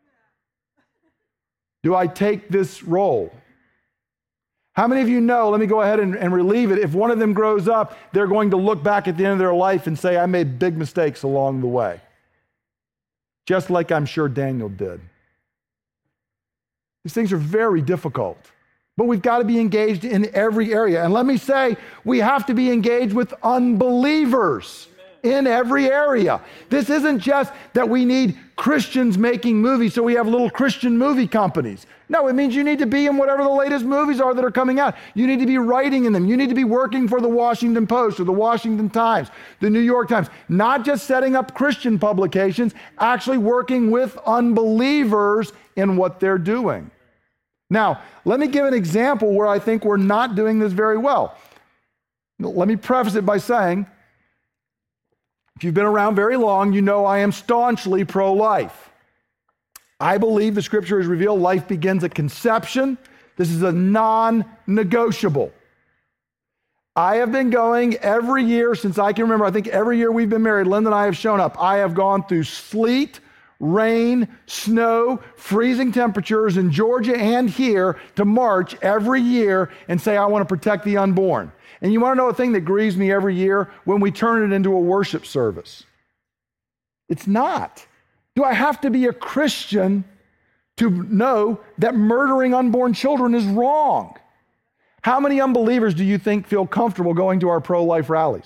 A: Do I take this role? How many of you know, let me go ahead and, and relieve it, if one of them grows up, they're going to look back at the end of their life and say, I made big mistakes along the way. Just like I'm sure Daniel did. These things are very difficult, but we've got to be engaged in every area. And let me say, we have to be engaged with unbelievers in every area. This isn't just that we need Christians making movies, so we have little Christian movie companies. No, it means you need to be in whatever the latest movies are that are coming out. You need to be writing in them. You need to be working for the Washington Post or the Washington Times, the New York Times, not just setting up Christian publications, actually working with unbelievers in what they're doing. Now, let me give an example where I think we're not doing this very well. Let me preface it by saying, if you've been around very long, you know I am staunchly pro-life. I believe the scripture has revealed life begins at conception. This is a non-negotiable. I have been going every year since I can remember. I think every year we've been married, Linda and I have shown up. I have gone through sleet, rain, snow, freezing temperatures in Georgia and here to march every year and say, I want to protect the unborn. And you want to know a thing that grieves me every year? When we turn it into a worship service. It's not. Do I have to be a Christian to know that murdering unborn children is wrong? How many unbelievers do you think feel comfortable going to our pro-life rallies?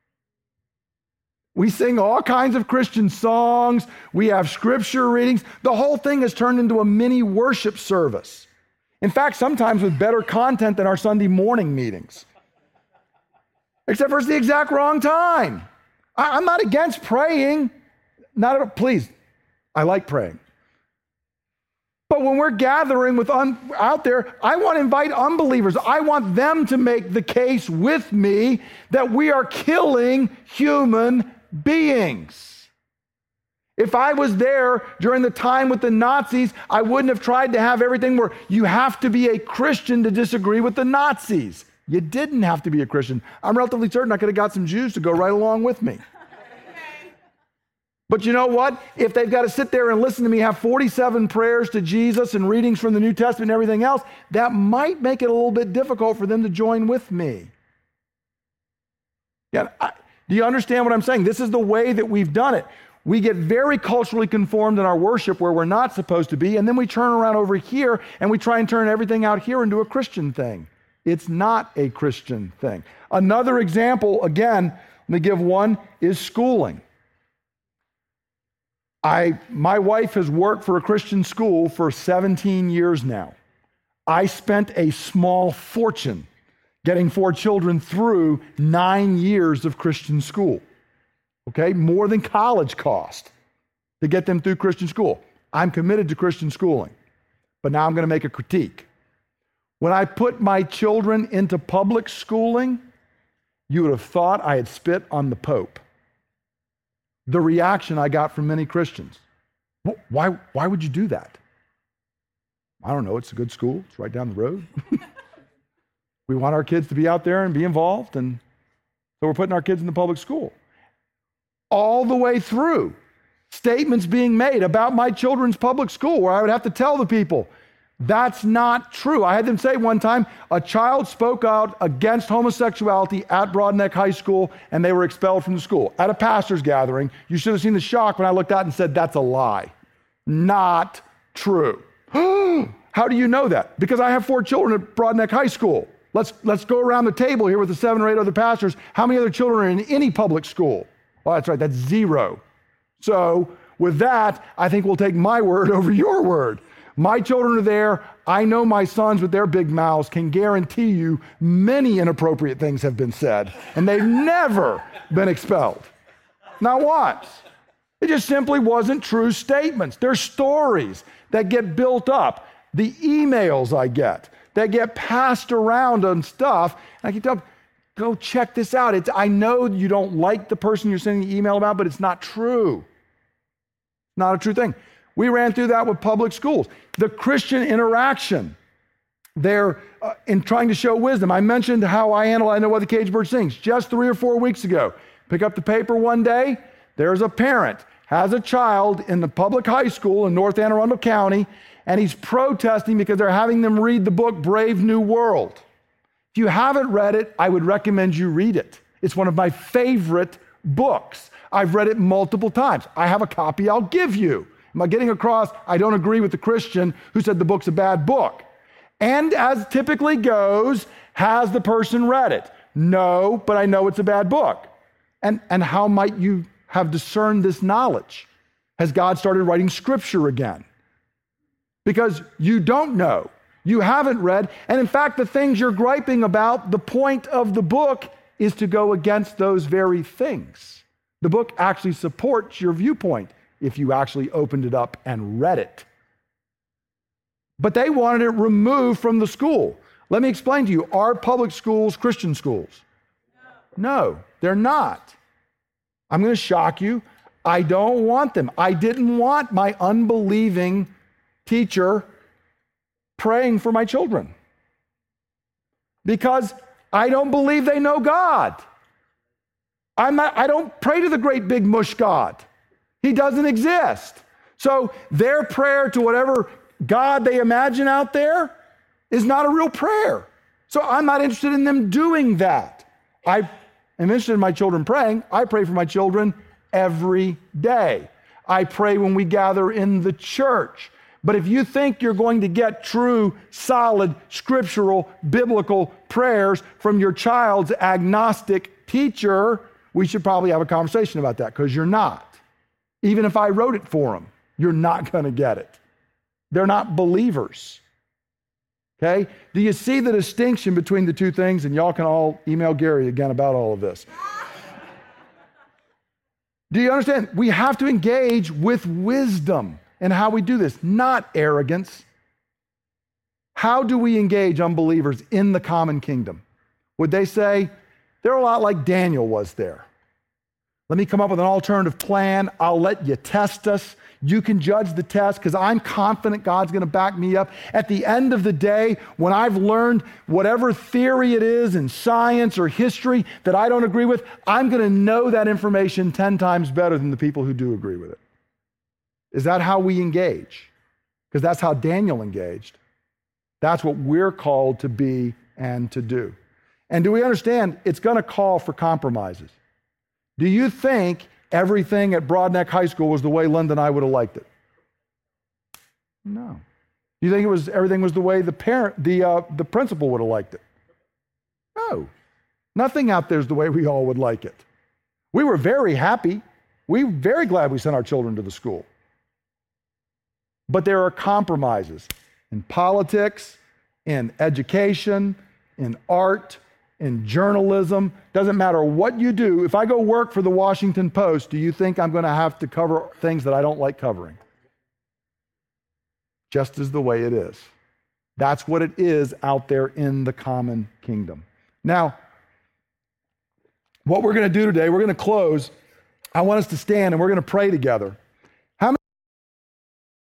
A: We sing all kinds of Christian songs. We have scripture readings. The whole thing has turned into a mini worship service. In fact, sometimes with better content than our Sunday morning meetings. Except for it's the exact wrong time. I, I'm not against praying. Not at all. Please, I like praying. But when we're gathering with un, out there, I want to invite unbelievers. I want them to make the case with me that we are killing human beings. If I was there during the time with the Nazis, I wouldn't have tried to have everything where you have to be a Christian to disagree with the Nazis. You didn't have to be a Christian. I'm relatively certain I could have got some Jews to go right along with me. But you know what? If they've got to sit there and listen to me have forty-seven prayers to Jesus and readings from the New Testament and everything else, that might make it a little bit difficult for them to join with me. Yeah, I, do you understand what I'm saying? This is the way that we've done it. We get very culturally conformed in our worship where we're not supposed to be, and then we turn around over here and we try and turn everything out here into a Christian thing. It's not a Christian thing. Another example, again, let me give one, is schooling. I, my wife has worked for a Christian school for seventeen years now. I spent a small fortune getting four children through nine years of Christian school. Okay, more than college cost to get them through Christian school. I'm committed to Christian schooling, but now I'm going to make a critique. When I put my children into public schooling, you would have thought I had spit on the Pope. The reaction I got from many Christians. Why, why would you do that? I don't know, it's a good school, it's right down the road. We want our kids to be out there and be involved, and so we're putting our kids in the public school. All the way through, statements being made about my children's public school where I would have to tell the people, that's not true. I had them say one time, a child spoke out against homosexuality at Broadneck High School, and they were expelled from the school. At a pastor's gathering, you should have seen the shock when I looked out and said, that's a lie. Not true. How do you know that? Because I have four children at Broadneck High School. Let's, let's go around the table here with the seven or eight other pastors. How many other children are in any public school? Well, that's right, that's zero. So with that, I think we'll take my word over your word. My children are there. I know my sons with their big mouths can guarantee you many inappropriate things have been said, and they've never been expelled. Not once. It just simply wasn't true statements. They're stories that get built up. The emails I get that get passed around on stuff, and I keep telling them, go check this out. It's, I know you don't like the person you're sending the email about, but it's not true. Not a true thing. We ran through that with public schools. The Christian interaction there uh, in trying to show wisdom. I mentioned how I handle I Know What the Caged Bird Sings just three or four weeks ago. Pick up the paper one day, there's a parent, has a child in the public high school in North Anne Arundel County, and he's protesting because they're having them read the book Brave New World. If you haven't read it, I would recommend you read it. It's one of my favorite books. I've read it multiple times. I have a copy I'll give you. Am I getting across? I don't agree with the Christian who said the book's a bad book. And as typically goes, has the person read it? No, but I know it's a bad book. And, and how might you have discerned this knowledge? Has God started writing scripture again? Because you don't know. You haven't read. And in fact, the things you're griping about, the point of the book is to go against those very things. The book actually supports your viewpoint if you actually opened it up and read it. But they wanted it removed from the school. Let me explain to you, are public schools Christian schools? No, no, they're not. I'm going to shock you. I don't want them. I didn't want my unbelieving teacher praying for my children because I don't believe they know God. I'm not, I don't pray to the great big mush God. He doesn't exist. So their prayer to whatever God they imagine out there is not a real prayer. So I'm not interested in them doing that. I am interested in my children praying. I pray for my children every day. I pray when we gather in the church. But if you think you're going to get true, solid, scriptural, biblical prayers from your child's agnostic teacher, we should probably have a conversation about that because you're not. Even if I wrote it for them, you're not going to get it. They're not believers. Okay? Do you see the distinction between the two things? And y'all can all email Gary again about all of this. Do you understand? We have to engage with wisdom in how we do this, not arrogance. How do we engage unbelievers in the common kingdom? Would they say, they're a lot like Daniel was there? Let me come up with an alternative plan. I'll let you test us. You can judge the test because I'm confident God's going to back me up. At the end of the day, when I've learned whatever theory it is in science or history that I don't agree with, I'm going to know that information ten times better than the people who do agree with it. Is that how we engage? Because that's how Daniel engaged. That's what we're called to be and to do. And do we understand it's going to call for compromises? Do you think everything at Broadneck High School was the way Linda and I would have liked it? No. Do you think it was everything was the way the parent, the uh, the principal would have liked it? No. Nothing out there is the way we all would like it. We were very happy. We were very glad we sent our children to the school. But there are compromises in politics, in education, in art, in journalism. Doesn't matter what you do. If I go work for the Washington Post, do you think I'm going to have to cover things that I don't like covering? Just as the way it is. That's what it is out there in the common kingdom. Now, what we're going to do today, we're going to close. I want us to stand and we're going to pray together.